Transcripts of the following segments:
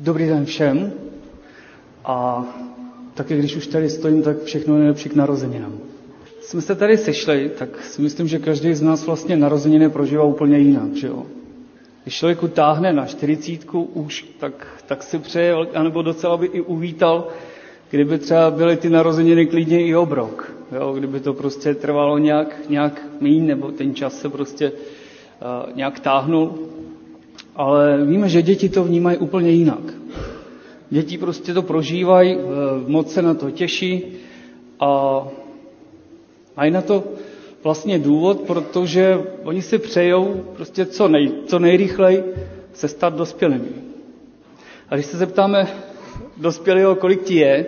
Dobrý den všem a taky když už tady stojím, tak všechno nejlepší k narozeninám. Jsme se tady sešli, tak si myslím, že každý z nás vlastně narozeniny prožívá úplně jinak, že jo? Když člověku táhne na 40 už, tak si přeje, anebo docela by i uvítal, kdyby třeba byly ty narozeniny klidně i obrok, jo? Kdyby to prostě trvalo nějak míň, nebo ten čas se prostě nějak táhnul. Ale víme, že děti to vnímají úplně jinak. Děti prostě to prožívají, moc se na to těší a mají na to vlastně důvod, protože oni si přejou prostě co nejrychleji se stát dospělými. A když se zeptáme dospělého, kolik ti je,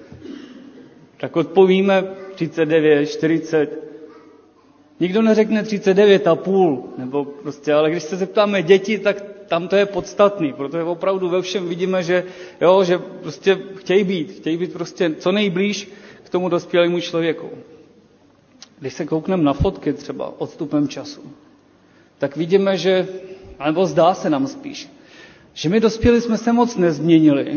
tak odpovíme 39, 40. Nikdo neřekne 39,5, nebo prostě, ale když se zeptáme děti, tak tam to je podstatný, protože opravdu ve všem vidíme, že prostě chtějí být prostě co nejblíž k tomu dospělému člověku. Když se koukneme na fotky třeba odstupem času, tak vidíme, nebo zdá se nám spíš, že my dospělí jsme se moc nezměnili,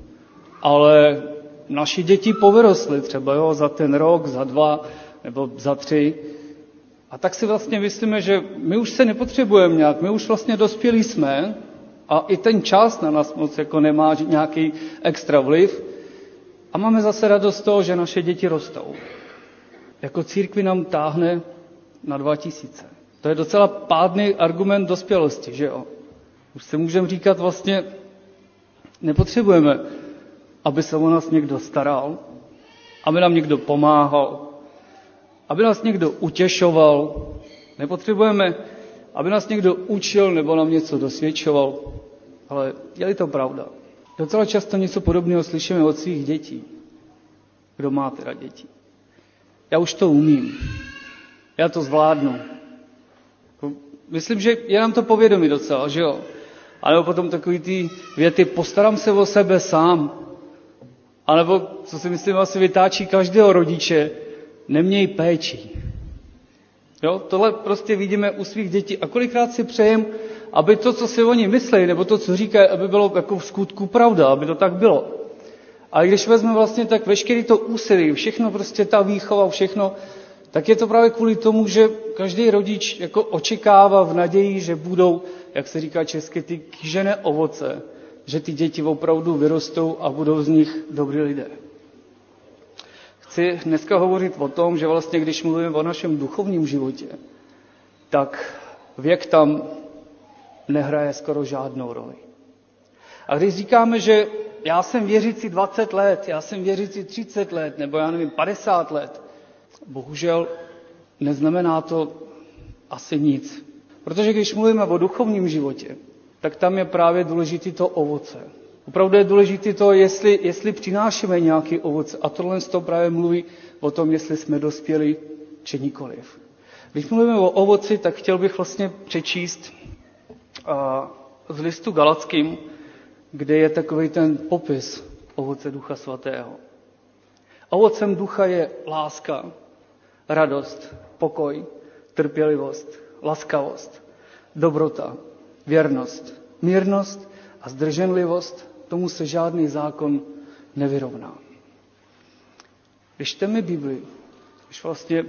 ale naši děti povyrostly třeba za ten rok, za 2 nebo za 3. A tak si vlastně myslíme, že my už se nepotřebujeme nějak, my už vlastně dospělí jsme a i ten čas na nás moc jako nemá nějaký extra vliv a máme zase radost z toho, že naše děti rostou. Jako církvi nám táhne na 2000. To je docela pádný argument dospělosti, že jo? Už si můžeme říkat vlastně, nepotřebujeme, aby se o nás někdo staral, aby nám někdo pomáhal, aby nás někdo utěšoval. Nepotřebujeme, aby nás někdo učil nebo nám něco dosvědčoval. Ale je to pravda? Docela často něco podobného slyšíme od svých dětí. Kdo má teda děti? Já už to umím. Já to zvládnu. Myslím, že je nám to povědomí docela, že jo? Ale potom takový ty věty, postarám se o sebe sám. A nebo, co si myslím, asi vytáčí každého rodiče, neměj péči. Jo, tohle prostě vidíme u svých dětí. A kolikrát si přejem, aby to, co si oni myslejí, nebo to, co říkají, aby bylo jako v skutku pravda, aby to tak bylo. A když vezmeme vlastně tak veškerý to úsilí, všechno prostě ta výchova, všechno, tak je to právě kvůli tomu, že každý rodič jako očekává v naději, že budou, jak se říká česky, ty kýžené ovoce, že ty děti opravdu vyrostou a budou z nich dobrý lidé. Chci dneska hovořit o tom, že vlastně, když mluvíme o našem duchovním životě, tak věk tam nehraje skoro žádnou roli. A když říkáme, že já jsem věřící 20 let, já jsem věřící 30 let, nebo já nevím, 50 let, bohužel neznamená to asi nic. Protože když mluvíme o duchovním životě, tak tam je právě důležité to ovoce. Opravdu je důležité to, jestli přinášíme nějaký ovoce. A tohle z toho právě mluví o tom, jestli jsme dospěli, či nikoliv. Když mluvíme o ovoci, tak chtěl bych vlastně přečíst z listu Galackým, kde je takový ten popis ovoce Ducha Svatého. Ovocem ducha je láska, radost, pokoj, trpělivost, laskavost, dobrota, věrnost, mírnost a zdrženlivost. Tomu se žádný zákon nevyrovná. Když čteme Bibli, když vlastně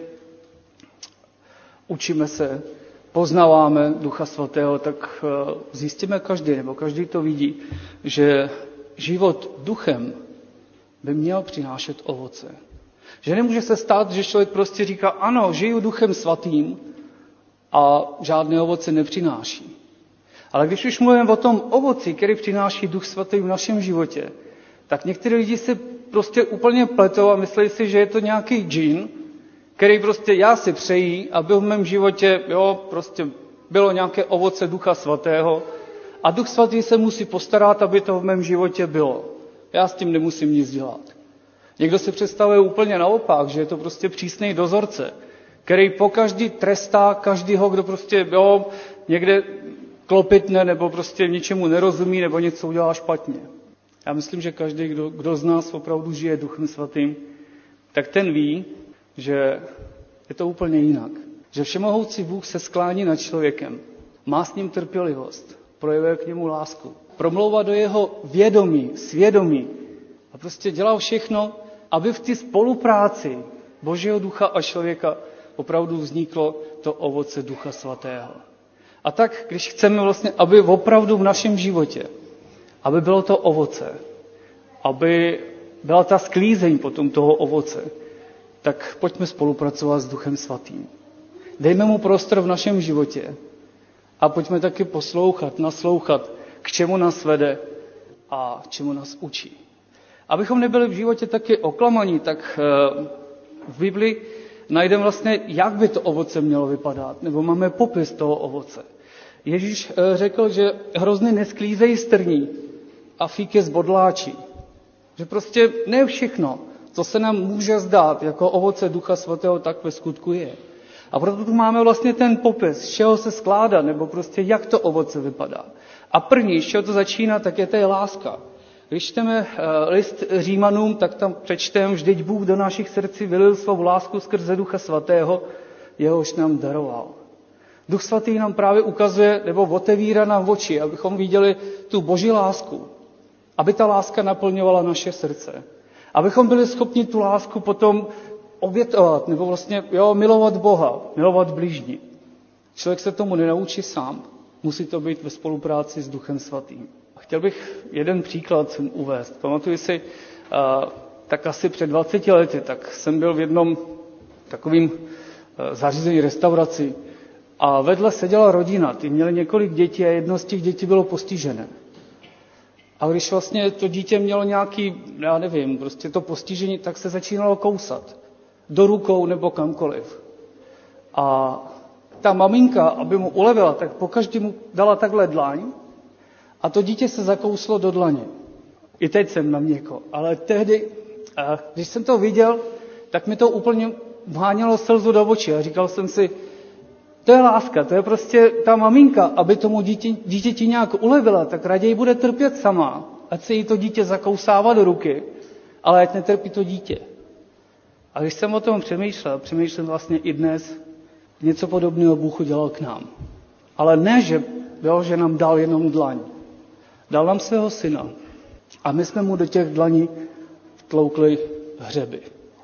učíme se, poznáváme Ducha Svatého, tak zjistíme každý to vidí, že život duchem by měl přinášet ovoce. Že nemůže se stát, že člověk prostě říká, ano, žiju Duchem Svatým a žádné ovoce nepřináší. Ale když už mluvíme o tom ovoci, který přináší Duch Svatý v našem životě, tak někteří lidi si prostě úplně pletou a myslí si, že je to nějaký džin, který prostě já si přeji, aby v mém životě prostě bylo nějaké ovoce Ducha Svatého a Duch Svatý se musí postarat, aby to v mém životě bylo. Já s tím nemusím nic dělat. Někdo si představuje úplně naopak, že je to prostě přísný dozorce, který pokaždý trestá každýho, kdo prostě někde klopitne nebo prostě ničemu nerozumí nebo něco udělá špatně. Já myslím, že každý, kdo z nás opravdu žije Duchem Svatým, tak ten ví, že je to úplně jinak. Že všemohoucí Bůh se sklání nad člověkem, má s ním trpělivost, projevuje k němu lásku, promlouvat do jeho vědomí, svědomí. A prostě dělal všechno, aby v té spolupráci Božího ducha a člověka opravdu vzniklo to ovoce Ducha Svatého. A tak, když chceme vlastně, aby opravdu v našem životě, aby bylo to ovoce, aby byla ta sklízeň potom toho ovoce, tak pojďme spolupracovat s Duchem Svatým. Dejme mu prostor v našem životě a pojďme taky poslouchat, naslouchat, k čemu nás vede a čemu nás učí. Abychom nebyli v životě taky oklamaní, tak v Biblii najdeme vlastně, jak by to ovoce mělo vypadat, nebo máme popis toho ovoce. Ježíš řekl, že hrozny nesklízejí strní a fík je zbodláčí. Že prostě ne všechno, co se nám může zdát jako ovoce Ducha Svatého, tak ve skutku je. A proto tu máme vlastně ten popis, z čeho se skládá, nebo prostě jak to ovoce vypadá. A první, z čeho to začíná, tak je to láska. Když čteme list Římanům, tak tam přečteme, vždyť Bůh do našich srdcí vylil svou lásku skrze Ducha Svatého, jehož nám daroval. Duch Svatý nám právě ukazuje, nebo otevírá nám oči, abychom viděli tu Boží lásku. Aby ta láska naplňovala naše srdce. Abychom byli schopni tu lásku potom obětovat, nebo vlastně milovat Boha, milovat bližní. Člověk se tomu nenaučí sám. Musí to být ve spolupráci s Duchem Svatým. Chtěl bych jeden příklad uvést. Pamatuju si, tak asi před 20 lety, tak jsem byl v jednom takovým zařízení, restauraci a vedle seděla rodina. Ty měli několik dětí a jedno z těch dětí bylo postižené. A když vlastně to dítě mělo nějaký, já nevím, prostě to postižení, tak se začínalo kousat. Do rukou nebo kamkoliv. A ta maminka, aby mu ulevila, tak pokaždé mu dala takhle dlaň a to dítě se zakouslo do dlaně. I teď jsem na měko. Ale tehdy, když jsem to viděl, tak mi to úplně vhánělo slzu do očí. A říkal jsem si, to je láska, to je prostě ta maminka, aby tomu dítěti nějak ulevila, tak raději bude trpět sama, ať se jí to dítě zakousává do ruky, ale ať netrpí to dítě. A když jsem o tom přemýšlel vlastně i dnes, něco podobného Bůh udělal k nám. Ale ne, že nám dal jenom dlaň. Dal nám svého syna. A my jsme mu do těch dlaní vtloukli hřeby.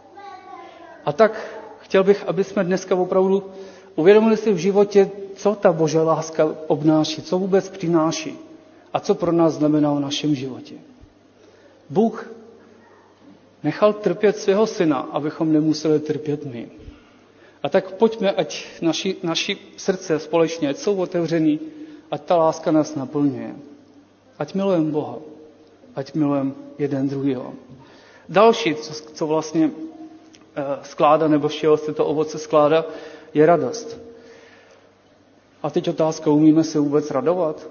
A tak chtěl bych, aby jsme dneska opravdu uvědomili si v životě, co ta Boží láska obnáší, co vůbec přináší a co pro nás znamená v našem životě. Bůh nechal trpět svého syna, abychom nemuseli trpět my. A tak pojďme, ať naši srdce společně, ať jsou otevřený, ať ta láska nás naplňuje. Ať milujeme Boha, ať milujeme jeden druhýho. Další, co vlastně skládá, nebo z čeho se to ovoce skládá, je radost. A teď otázka, umíme se vůbec radovat?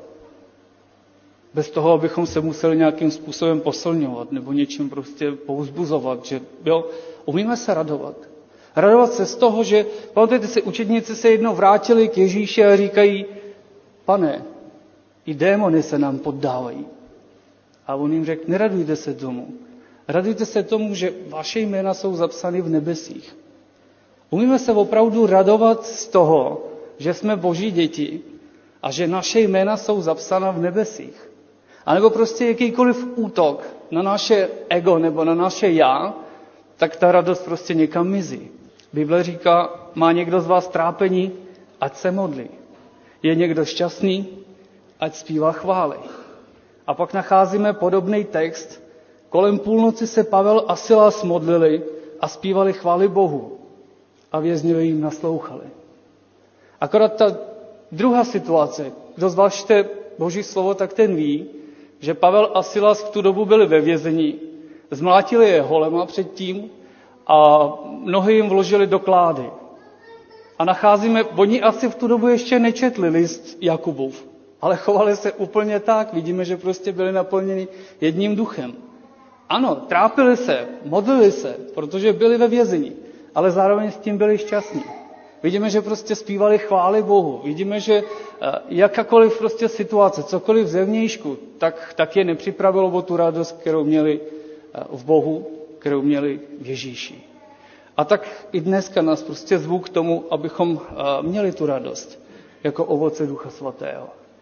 Bez toho, abychom se museli nějakým způsobem posilňovat nebo něčím prostě povzbuzovat, že umíme se radovat. Radovat se z toho, že, pamatujte si, učedníci se jednou vrátili k Ježíši a říkají, Pane, i démony se nám poddávají. A on jim řekl, neradujte se tomu. Radujte se tomu, že vaše jména jsou zapsány v nebesích. Umíme se opravdu radovat z toho, že jsme Boží děti a že naše jména jsou zapsána v nebesích. A nebo prostě jakýkoliv útok na naše ego nebo na naše já, tak ta radost prostě někam mizí. Bible říká, má někdo z vás trápení, ať se modlí. Je někdo šťastný, ať zpívá chvály. A pak nacházíme podobný text. Kolem půlnoci se Pavel a Silas modlili a zpívali chvály Bohu. A vězni jim naslouchali. Akorát ta druhá situace, kdo zvláště Boží slovo, tak ten ví, že Pavel a Silas v tu dobu byli ve vězení, zmlátili je holema předtím a nohy jim vložili do klády. A nacházíme, oni asi v tu dobu ještě nečetli list Jakubův, ale chovali se úplně tak, vidíme, že prostě byli naplněni jedním duchem. Ano, trápili se, modlili se, protože byli ve vězení, ale zároveň s tím byli šťastní. Vidíme, že prostě zpívali chvály Bohu. Vidíme, že jakákoliv prostě situace, cokoliv zevnějšku, tak je nepřipravilo o tu radost, kterou měli v Bohu, kterou měli v Ježíši. A tak i dneska nás prostě zvu k tomu, abychom měli tu radost jako ovoce Ducha Svatého.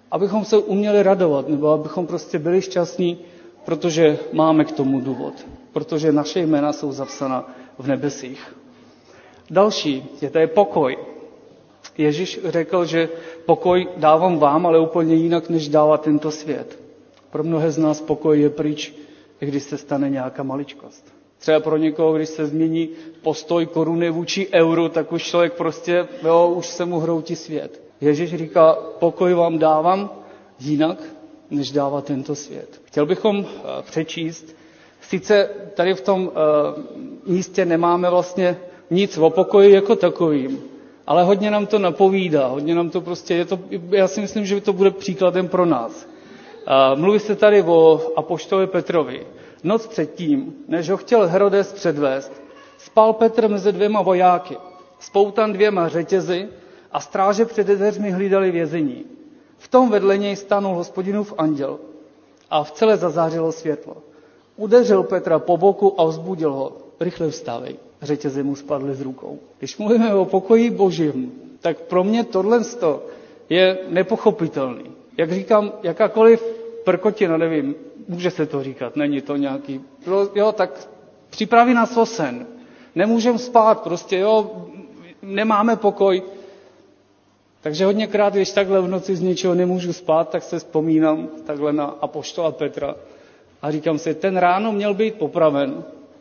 Abychom se uměli radovat, nebo abychom prostě byli šťastní, protože máme k tomu důvod. Protože naše jména jsou zapsána v nebesích. Další je tady pokoj. Ježíš řekl, že pokoj dávám vám, ale úplně jinak, než dává tento svět. Pro mnohé z nás pokoj je pryč, i když se stane nějaká maličkost. Třeba pro někoho, když se změní postoj koruny vůči euru, tak už člověk prostě, už se mu hroutí svět. Ježíš říká, pokoj vám dávám jinak, než dává tento svět. Chtěl bychom přečíst, sice tady v tom místě nemáme vlastně nic o pokoji jako takovým, ale hodně nám to napovídá, hodně nám to prostě, já si myslím, že to bude příkladem pro nás. Mluví se tady o apoštole Petrovi. Noc předtím, než ho chtěl Herodes předvést, spal Petr mezi 2 vojáky, spoutan 2 řetězy a stráže před dveřmi hlídali vězení. V tom vedle něj stánul Hospodinův anděl a v celé zazářilo světlo. Udeřil Petra po boku a vzbudil ho. Rychle vstávej. Řetězy mu spadly z rukou. Když mluvíme o pokoji Božím, tak pro mě tohle je nepochopitelný. Jak říkám, jakákoliv prkotina, nevím, může se to říkat, není to nějaký, tak připraví nás o sen. Nemůžeme spát, prostě, nemáme pokoj. Takže hodněkrát, když takhle v noci z něčeho nemůžu spát, tak se vzpomínám takhle na apoštola Petra a říkám si, ten ráno měl být popraven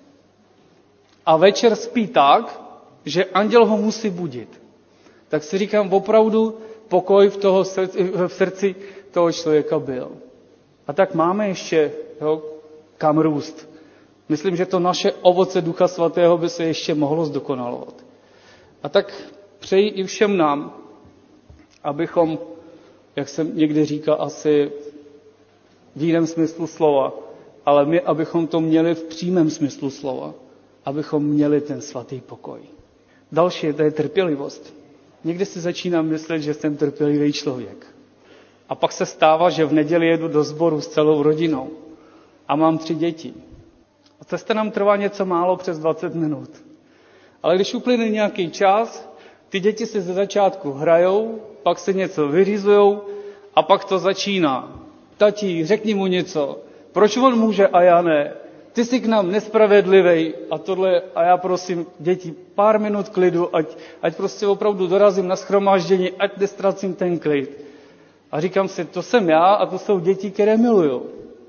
a večer spí tak, že anděl ho musí budit. Tak si říkám, opravdu pokoj v srdci toho člověka byl. A tak máme ještě kam růst. Myslím, že to naše ovoce Ducha Svatého by se ještě mohlo zdokonalovat. A tak přeji i všem nám, abychom, jak jsem někdy říkal, asi v jiném smyslu slova, ale my, abychom to měli v přímém smyslu slova, abychom měli ten svatý pokoj. Další, to je trpělivost. Někdy si začínám myslet, že jsem trpělivý člověk. A pak se stává, že v neděli jedu do sboru s celou rodinou a mám 3 děti. A cesta nám trvá něco málo přes 20 minut. Ale když uplyne nějaký čas, ty děti si ze začátku hrajou, pak se něco vyřizujou a pak to začíná. Tati, řekni mu něco. Proč on může a já ne? Ty jsi k nám nespravedlivej a tohle. A já prosím děti, pár minut klidu, ať prostě opravdu dorazím na shromáždění, ať nestracím ten klid. A říkám si, to jsem já a to jsou děti, které miluju.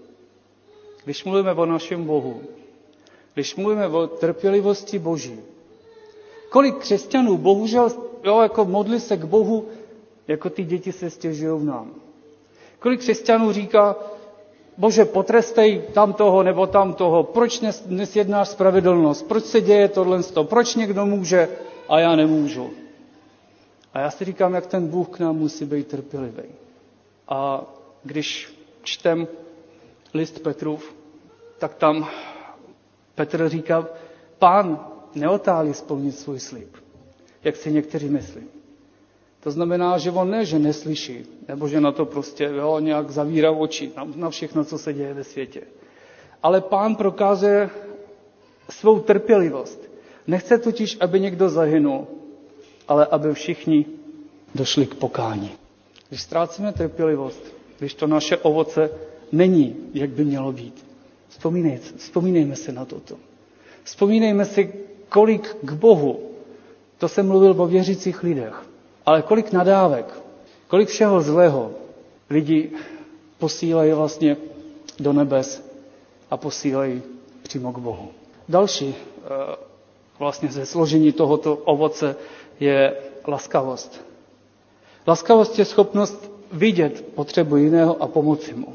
Když mluvíme o našem Bohu, když mluvíme o trpělivosti Boží, kolik křesťanů, bohužel, jako modlí se k Bohu, jako ty děti se stěžují nám. Kolik křesťanů říká, Bože, potrestej tamtoho nebo tamtoho, proč nesjednáš spravedlnost, proč se děje tohle, proč někdo může a já nemůžu. A já si říkám, jak ten Bůh k nám musí být trpělivý. A když čtem list Petrův, tak tam Petr říká, Pán neotálí splnit svůj slib, jak si někteří myslí. To znamená, že on že neslyší, nebo že na to prostě nějak zavírá oči, na všechno, co se děje ve světě. Ale Pán prokazuje svou trpělivost. Nechce totiž, aby někdo zahynul, ale aby všichni došli k pokání. Když ztrácíme trpělivost, když to naše ovoce není, jak by mělo být, vzpomínejme si na toto. Vzpomínejme si, kolik k Bohu, to jsem mluvil o věřících lidech, ale kolik nadávek, kolik všeho zlého lidi posílají vlastně do nebes a posílají přímo k Bohu. Další vlastně ze složení tohoto ovoce je laskavost. Laskavost je schopnost vidět potřebu jiného a pomoci mu.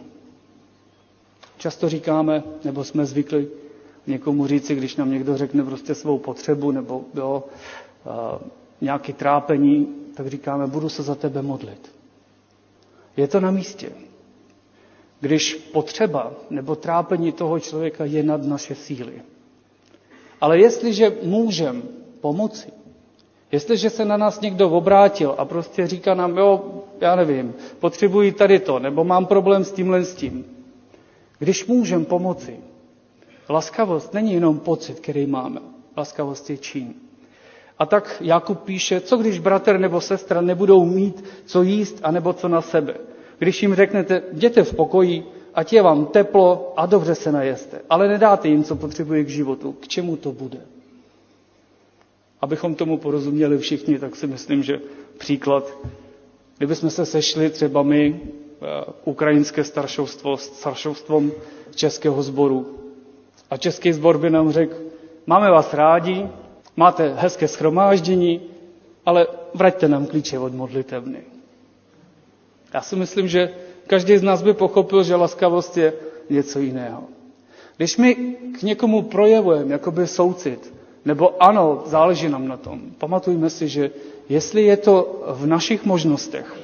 Často říkáme, nebo jsme zvykli někomu říci, když nám někdo řekne prostě svou potřebu nebo nějaké trápení, tak říkáme, budu se za tebe modlit. Je to na místě. Když potřeba nebo trápení toho člověka je nad naše síly. Ale jestliže můžeme pomoci, jestliže se na nás někdo obrátil a prostě říká nám, já nevím, potřebuji tady to, nebo mám problém s tímhle s tím. Když můžeme pomoci, laskavost není jenom pocit, který máme. Laskavost je čin. A tak Jakub píše, co když bratr nebo sestra nebudou mít co jíst, anebo co na sebe. Když jim řeknete, jděte v pokoji, ať je vám teplo a dobře se najeste, ale nedáte jim, co potřebují k životu, k čemu to bude? Abychom tomu porozuměli všichni, tak si myslím, že příklad, kdybychom se sešli třeba my, ukrajinské staršovstvo, s staršovstvom českého sboru, a český sbor by nám řekl, máme vás rádi, máte hezké shromáždění, ale vraťte nám klíče od modlitevny. Já si myslím, že každý z nás by pochopil, že laskavost je něco jiného. Když my k někomu projevujeme jakoby soucit, nebo ano, záleží nám na tom, pamatujme si, že jestli je to v našich možnostech,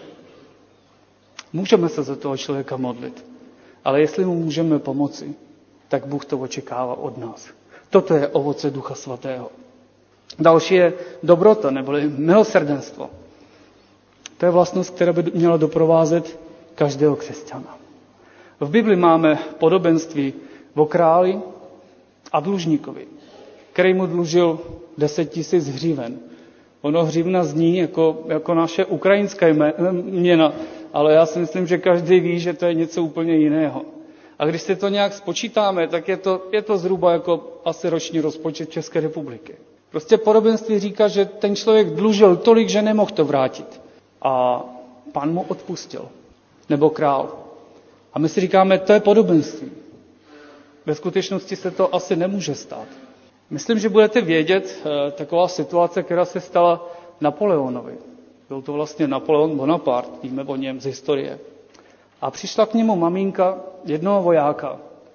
můžeme se za toho člověka modlit, ale jestli mu můžeme pomoci, tak Bůh to očekává od nás. Toto je ovoce Ducha Svatého. Další je dobrota, neboli milosrdenstvo. To je vlastnost, která by měla doprovázet každého křesťana. V Bibli máme podobenství o králi a dlužníkovi, který mu dlužil 10 000 hříven. Ono hřivna zní jako naše ukrajinská měna, ale já si myslím, že každý ví, že to je něco úplně jiného. A když si to nějak spočítáme, tak je to zhruba jako asi roční rozpočet České republiky. Prostě podobenství říká, že ten člověk dlužil tolik, že nemohl to vrátit. A Pán mu odpustil. Nebo král. A my si říkáme, to je podobenství. Ve skutečnosti se to asi nemůže stát. Myslím, že budete vědět taková situace, která se stala Napoleonovi. Byl to vlastně Napoleon Bonaparte, víme o něm z historie. A přišla k němu maminka jednoho vojáka.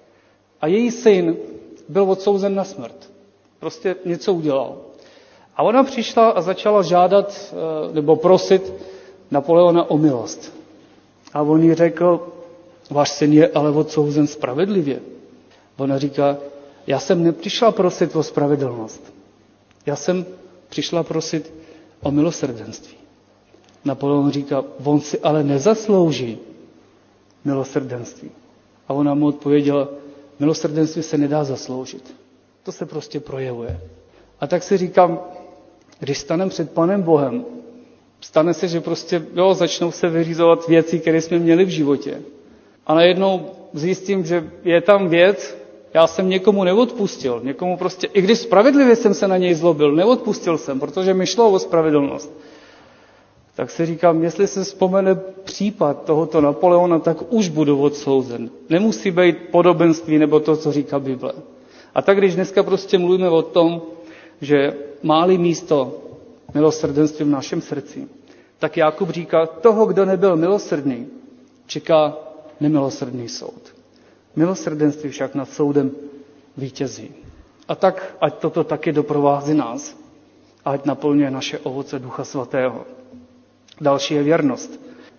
A její syn byl odsouzen na smrt. Prostě něco udělal. A ona přišla a začala žádat nebo prosit Napoleona o milost. A on jí řekl, váš syn je ale odsouzen spravedlivě. Ona říká, já jsem nepřišla prosit o spravedlnost. Já jsem přišla prosit o milosrdenství. Napoleon říká, on si ale nezaslouží milosrdenství. A ona mu odpověděla, milosrdenství se nedá zasloužit. To se prostě projevuje. A tak si říkám, když staneme před Panem Bohem, stane se, že prostě začnou se vyřizovat věci, které jsme měli v životě. A najednou zjistím, že je tam věc, já jsem někomu neodpustil. Někomu prostě, i když spravedlivě jsem se na něj zlobil, neodpustil jsem, protože mi šlo o spravedlnost. Tak si říkám, jestli se vzpomene případ tohoto Napoleona, tak už budu odsouzen. Nemusí být podobenství nebo to, co říká Bible. A tak když dneska prostě mluvíme o tom, že má-li místo milosrdenství v našem srdci, tak Jakub říká, toho, kdo nebyl milosrdný, čeká nemilosrdný soud. Milosrdenství však nad soudem vítězí. A tak, ať toto taky doprovází nás, ať naplňuje naše ovoce Ducha Svatého. Další je věrnost.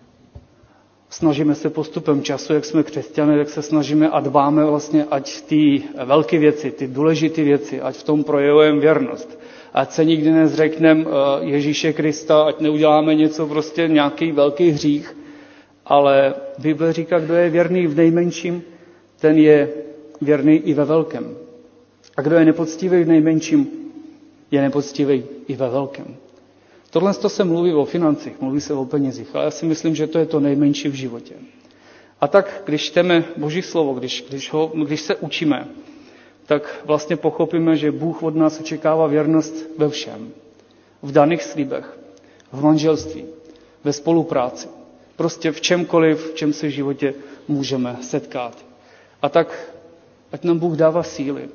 Snažíme se postupem času, jak jsme křesťané, jak se snažíme a dbáme vlastně, ať ty velké věci, ty důležité věci, ať v tom projevujeme věrnost. Ať se nikdy nezřekneme Ježíše Krista, ať neuděláme něco prostě nějaký velký hřích, ale Bible říká, kdo je věrný v nejmenším, ten je věrný i ve velkém. A kdo je nepoctivý v nejmenším, je nepoctivý i ve velkém. Tohle se mluví o financích, mluví se o penězích, ale já si myslím, že to je to nejmenší v životě. A tak, když čteme Boží slovo, když se učíme, tak vlastně pochopíme, že Bůh od nás očekává věrnost ve všem. V daných slibech, v manželství, ve spolupráci. Prostě v čemkoliv, v čem se v životě můžeme setkat. A tak, ať nám Bůh dává síly,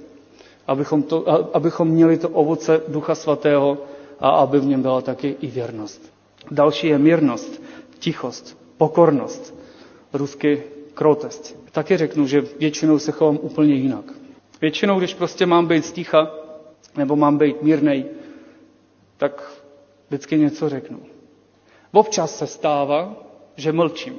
abychom měli to ovoce Ducha Svatého a aby v něm byla taky i věrnost. Další je mírnost, tichost, pokornost, rusky krotost. Taky řeknu, že většinou se chovám úplně jinak. Většinou, když prostě mám být sticha, nebo mám být mírnej, tak vždycky něco řeknu. Občas se stává, že mlčím.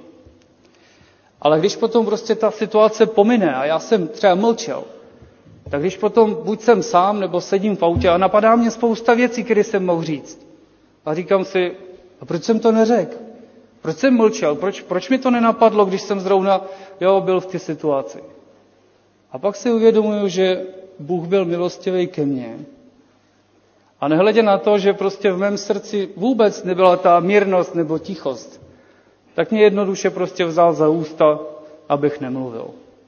Ale když potom prostě ta situace pomine a já jsem třeba mlčel, tak když potom buď jsem sám, nebo sedím v autě a napadá mě spousta věcí, které jsem mohl říct. A říkám si, a proč jsem to neřekl? Proč jsem mlčel? Proč mi to nenapadlo, když jsem zrovna byl v té situaci? A pak si uvědomuju, že Bůh byl milostivý ke mně. A nehledě na to, že prostě v mém srdci vůbec nebyla ta mírnost nebo tichost, tak mě jednoduše prostě vzal za ústa, abych nemluvil.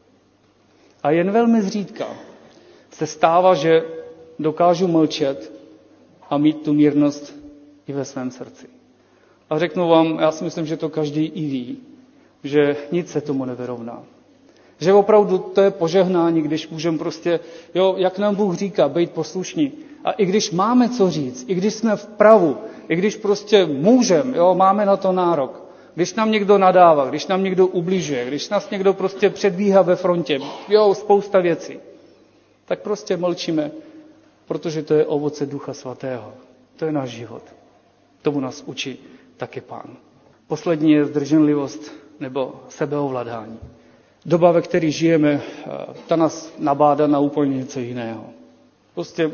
A jen velmi zřídka se stává, že dokážu mlčet a mít tu mírnost i ve svém srdci. A řeknu vám, já si myslím, že to každý i ví, že nic se tomu nevyrovná. Že opravdu to je požehnání, když můžeme prostě, jak nám Bůh říká, být poslušní. A i když máme co říct, i když jsme v pravu, i když prostě můžeme, máme na to nárok, když nám někdo nadává, když nám někdo ubližuje, když nás někdo prostě předbíhá ve frontě, spousta věcí, tak prostě mlčíme, protože to je ovoce Ducha Svatého. To je náš život. Tomu nás učí taky Pán. Poslední je zdrženlivost nebo sebeovládání. Doba, ve které žijeme, ta nás nabádá na úplně něco jiného. Prostě,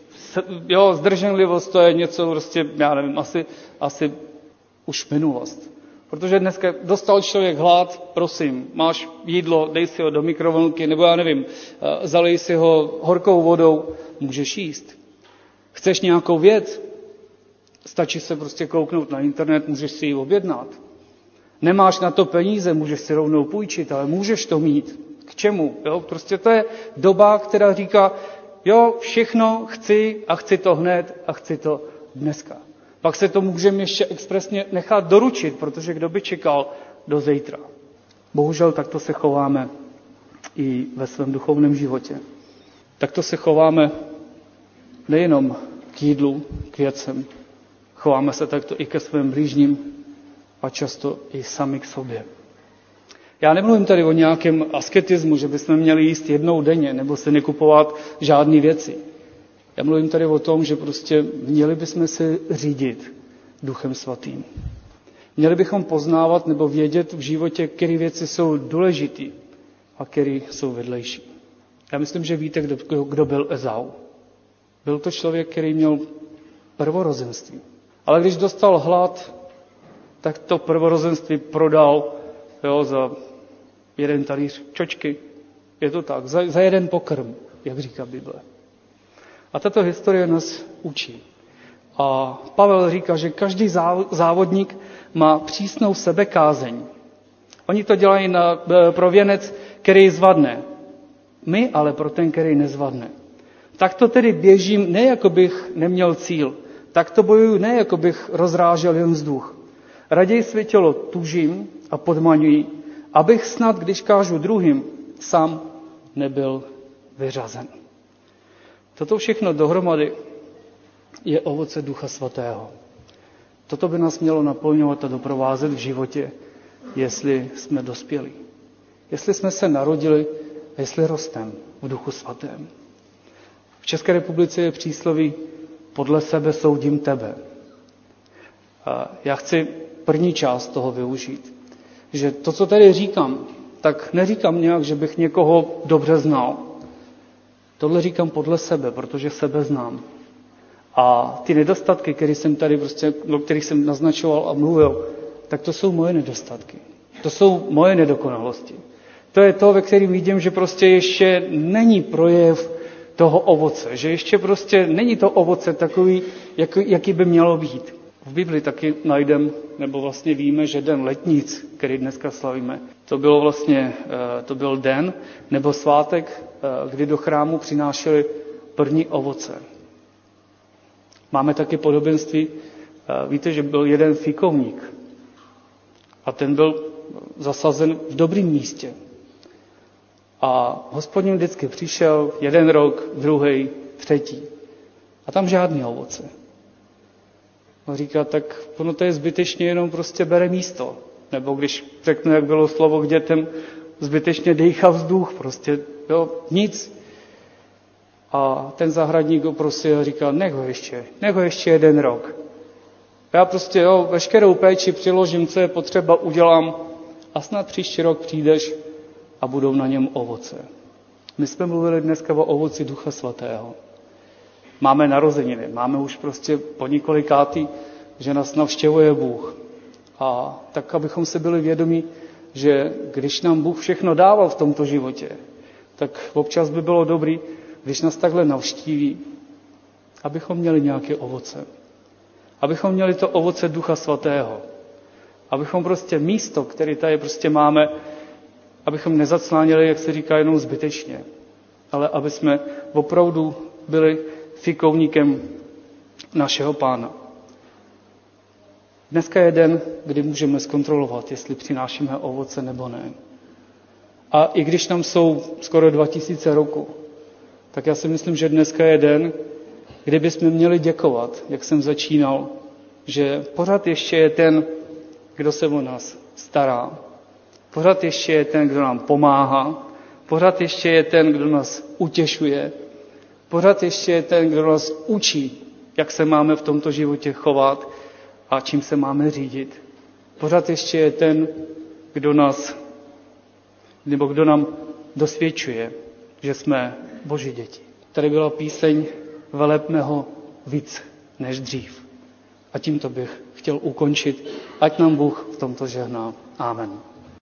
zdrženlivost to je něco, prostě, já nevím, asi už minulost. Protože dneska dostal člověk hlad, prosím, máš jídlo, dej si ho do mikrovlnky, nebo já nevím, zalej si ho horkou vodou, můžeš jíst. Chceš nějakou věc, stačí se prostě kouknout na internet, můžeš si ji objednat. Nemáš na to peníze, můžeš si rovnou půjčit, ale můžeš to mít. K čemu? Prostě to je doba, která říká, všechno chci a chci to hned a chci to dneska. Pak se to můžeme ještě expresně nechat doručit, protože kdo by čekal do zítra. Bohužel takto se chováme i ve svém duchovním životě. Takto se chováme nejenom k jídlu, k věcem. Chováme se takto i ke svým blížním a často i sami k sobě. Já nemluvím tady o nějakém asketismu, že bychom měli jíst jednou denně nebo se nekupovat žádné věci. Já mluvím tady o tom, že prostě měli bychom se řídit Duchem Svatým. Měli bychom poznávat nebo vědět v životě, které věci jsou důležité a které jsou vedlejší. Já myslím, že víte, kdo byl Ezau. Byl to člověk, který měl prvorozenství. Ale když dostal hlad, tak to prvorozenství prodal za jeden talíř čočky. Je to tak, za jeden pokrm, jak říká Bible. A tato historie nás učí. A Pavel říká, že každý závodník má přísnou sebekázeň. Oni to dělají pro věnec, který zvadne. My ale pro ten, který nezvadne. Tak to tedy běžím, ne jako bych neměl cíl. Tak to bojuju, ne jako bych rozrážel jen vzduch. Raději své tělo tužím a podmaňuji, abych snad, když kážu druhým, sám nebyl vyřazen. Toto všechno dohromady je ovoce Ducha Svatého. Toto by nás mělo naplňovat a doprovázet v životě, jestli jsme dospěli. Jestli jsme se narodili a jestli rosteme v Duchu Svatém. V České republice je přísloví podle sebe soudím tebe. A já chci první část toho využít. Že to, co tady říkám, tak neříkám nějak, že bych někoho dobře znal. Tohle říkám podle sebe, protože sebe znám. A ty nedostatky, které jsem tady o kterých jsem naznačoval a mluvil, tak to jsou moje nedostatky. To jsou moje nedokonalosti. To je to, ve kterém vidím, že prostě ještě není projev toho ovoce. Že ještě prostě není to ovoce takový, jaký by mělo být. V Bibli taky najdeme, nebo vlastně víme, že den letnic, který dneska slavíme, to byl den nebo svátek, kdy do chrámu přinášeli první ovoce. Máme taky podobenství, víte, že byl jeden fikovník a ten byl zasazen v dobrém místě. A Hospodin vždycky přišel jeden rok, druhý, třetí. A tam žádný ovoce. A říká, tak ono to je zbytečně jenom prostě bere místo. Nebo když řeknu, jak bylo slovo k dětem, zbytečně dejchá vzduch, prostě nic. A ten zahradník ho prosil a říkal, nech ho ještě jeden rok. Já prostě veškerou péči přiložím, co je potřeba, udělám a snad příští rok přijdeš a budou na něm ovoce. My jsme mluvili dneska o ovoci Ducha Svatého. Máme narozeniny, máme už prostě po několikátý, že nás navštěvuje Bůh. A tak, abychom se byli vědomí, že když nám Bůh všechno dával v tomto životě, tak občas by bylo dobrý, když nás takhle navštíví, abychom měli nějaké ovoce. Abychom měli to ovoce Ducha Svatého. Abychom prostě místo, které tady prostě máme, abychom nezacláněli, jak se říká, jenom zbytečně, ale aby jsme opravdu byli fikovníkem našeho Pána. Dneska je den, kdy můžeme zkontrolovat, jestli přinášíme ovoce nebo ne. A i když nám jsou skoro 2000 roku, tak já si myslím, že dneska je den, kdy bychom měli děkovat, jak jsem začínal, že pořád ještě je ten, kdo se o nás stará. Pořád ještě je ten, kdo nám pomáhá. Pořád ještě je ten, kdo nás utěšuje. Pořád ještě je ten, kdo nás učí, jak se máme v tomto životě chovat a čím se máme řídit. Pořád ještě je ten, kdo nám dosvědčuje, že jsme Boží děti. Tady byla píseň Velepme ho víc než dřív. A tímto bych chtěl ukončit, ať nám Bůh v tomto žehná. Amen.